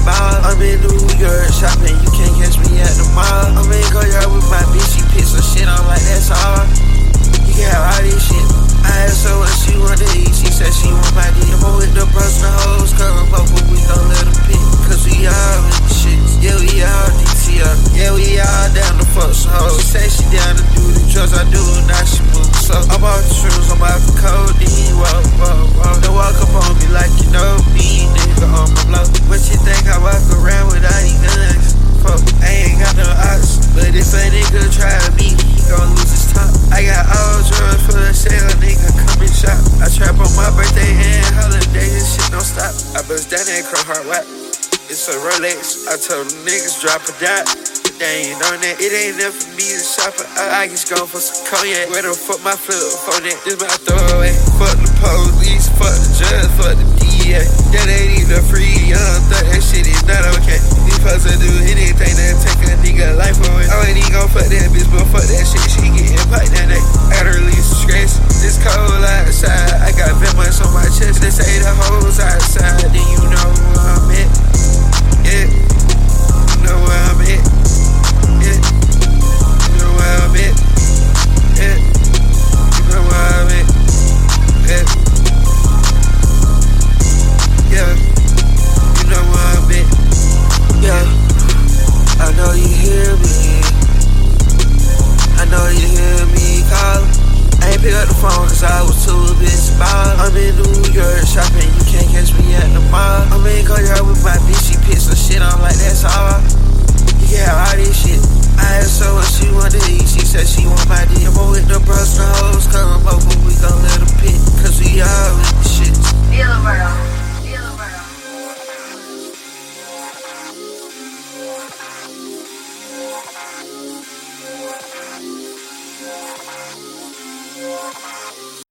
ball. I'm in New York shopping, you can't catch me at the mall. I'm in Goyard with my bitch, she pick some shit on like that's all. You can have all this shit. I asked her what she wanted to eat, she said she want my dick. I'm with the bros and hoes, cover up, but we gon' let them pick. Cause we all with the shit. Yeah, we all DTR. Yeah, we all down to fuck some hoes. She say she down to do the drugs I do, now she move. So I'm off the shrooms, I'm off the codeine. Whoa. Don't walk up on me like you know me, nigga on my blow. What you think I walk around with all these guns? Fuck, I ain't got no odds. But if a nigga try me, he gon' lose his top. I got all drugs for the sale, nigga come and shop. I trap on my birthday and holiday, this shit don't stop. I bust down that crow hard whack. It's a Rolex, I told them niggas drop a dot. They ain't on that, it ain't enough for me to shop it. I just gone for some cognac. Where the fuck my flip for that? This my throwaway. Fuck the police, fuck the judge, fuck the DA. That ain't even free, young thug, that shit is not okay. We supposed to do anything that take a nigga life away. I ain't even gon' fuck that bitch, but fuck that shit, she getting piped that day. I gotta release the stress, this cold outside. I got venomous on my chest, they say the hoes outside, then you know where I'm at. Yeah, you know where I'm at. Yeah, you know where I'm at. Yeah, you know where I'm at. Yeah, yeah, you know where I'm at. Yeah, I know you hear me. I know you hear me calling. I ain't pick up the phone cause I was too busy ballin'. I'm in New York shopping, you can't catch me at the mall. I'm in Goyard with my bitch, she pick some shit on like that's all. You can have all this shit. I asked her what she wanted to eat, she said she want my dick. I'm with the bros and hoes, come over